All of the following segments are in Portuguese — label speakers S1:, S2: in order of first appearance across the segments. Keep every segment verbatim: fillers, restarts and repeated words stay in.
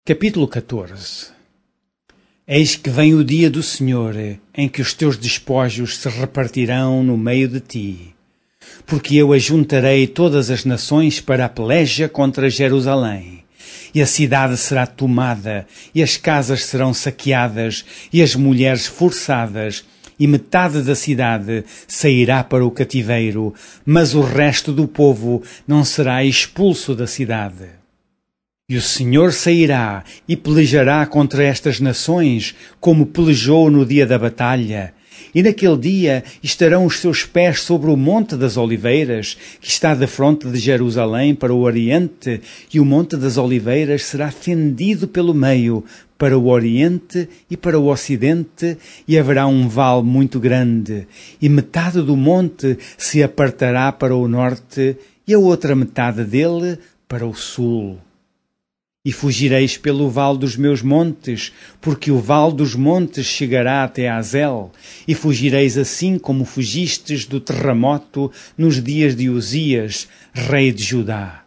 S1: Capítulo catorze. Eis que vem o dia do Senhor, em que os teus despojos se repartirão no meio de ti. Porque eu ajuntarei todas as nações para a peleja contra Jerusalém. E a cidade será tomada, e as casas serão saqueadas, e as mulheres forçadas, e metade da cidade sairá para o cativeiro, mas o resto do povo não será expulso da cidade. E o Senhor sairá e pelejará contra estas nações, como pelejou no dia da batalha. E naquele dia estarão os seus pés sobre o Monte das Oliveiras, que está defronte de Jerusalém para o Oriente, e o Monte das Oliveiras será fendido pelo meio, para o Oriente e para o Ocidente, e haverá um vale muito grande, e metade do monte se apartará para o norte, e a outra metade dele para o sul. E fugireis pelo vale dos meus montes, porque o vale dos montes chegará até Azel, e fugireis assim como fugistes do terremoto nos dias de Uzias, rei de Judá.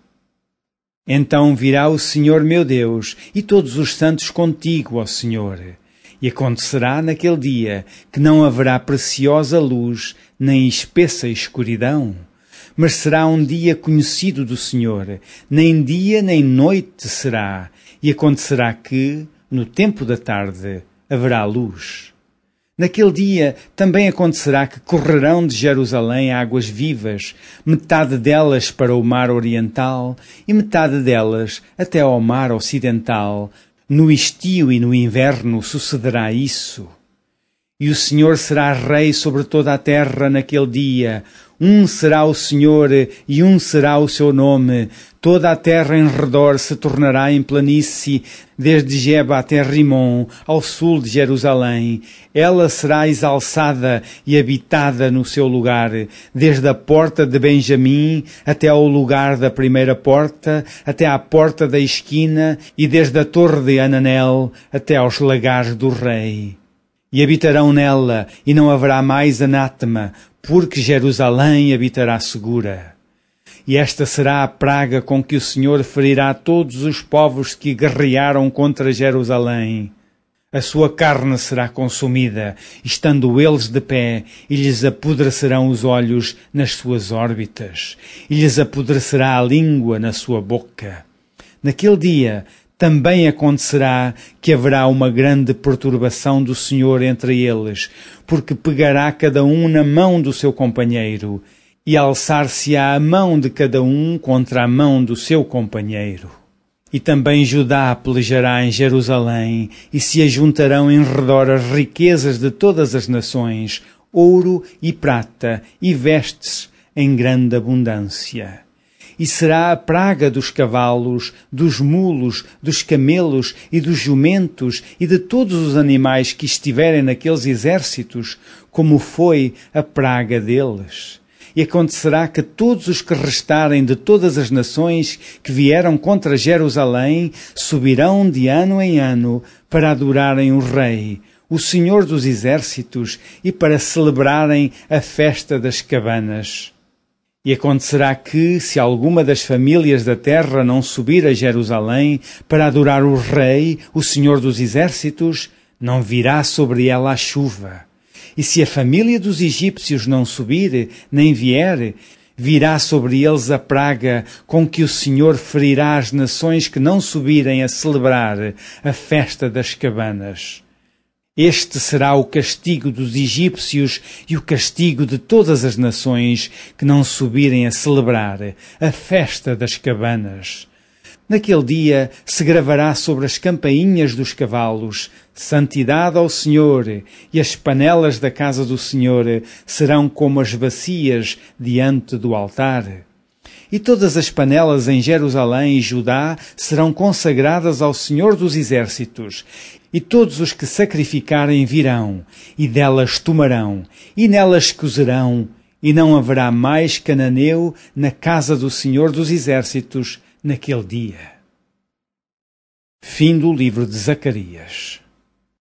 S1: Então virá o Senhor meu Deus, e todos os santos contigo, ó Senhor. E acontecerá naquele dia que não haverá preciosa luz, nem espessa escuridão, mas será um dia conhecido do Senhor, nem dia nem noite será, e acontecerá que, no tempo da tarde, haverá luz. Naquele dia também acontecerá que correrão de Jerusalém águas vivas, metade delas para o mar oriental e metade delas até ao mar ocidental. No estio e no inverno sucederá isso. E o Senhor será rei sobre toda a terra naquele dia. Um será o Senhor e um será o seu nome. Toda a terra em redor se tornará em planície, desde Geba até Rimon, ao sul de Jerusalém. Ela será exalçada e habitada no seu lugar, desde a porta de Benjamim até ao lugar da primeira porta, até à porta da esquina, e desde a torre de Ananel até aos lagares do rei. E habitarão nela, e não haverá mais anátema, porque Jerusalém habitará segura. E esta será a praga com que o Senhor ferirá todos os povos que guerrearam contra Jerusalém. A sua carne será consumida, estando eles de pé, e lhes apodrecerão os olhos nas suas órbitas, e lhes apodrecerá a língua na sua boca. Naquele dia também acontecerá que haverá uma grande perturbação do Senhor entre eles, porque pegará cada um na mão do seu companheiro, e alçar-se-á a mão de cada um contra a mão do seu companheiro. E também Judá pelejará em Jerusalém, e se ajuntarão em redor as riquezas de todas as nações, ouro e prata e vestes em grande abundância. E será a praga dos cavalos, dos mulos, dos camelos e dos jumentos e de todos os animais que estiverem naqueles exércitos, como foi a praga deles. E acontecerá que todos os que restarem de todas as nações que vieram contra Jerusalém subirão de ano em ano para adorarem o Rei, o Senhor dos exércitos, e para celebrarem a festa das cabanas. E acontecerá que, se alguma das famílias da terra não subir a Jerusalém para adorar o Rei, o Senhor dos Exércitos, não virá sobre ela a chuva. E se a família dos egípcios não subir, nem vier, virá sobre eles a praga com que o Senhor ferirá as nações que não subirem a celebrar a festa das cabanas. Este será o castigo dos egípcios e o castigo de todas as nações que não subirem a celebrar a festa das cabanas. Naquele dia se gravará sobre as campainhas dos cavalos: Santidade ao Senhor, e as panelas da casa do Senhor serão como as bacias diante do altar. E todas as panelas em Jerusalém e Judá serão consagradas ao Senhor dos Exércitos, e todos os que sacrificarem virão, e delas tomarão, e nelas cozerão, e não haverá mais cananeu na casa do Senhor dos Exércitos naquele dia. Fim do livro de Zacarias.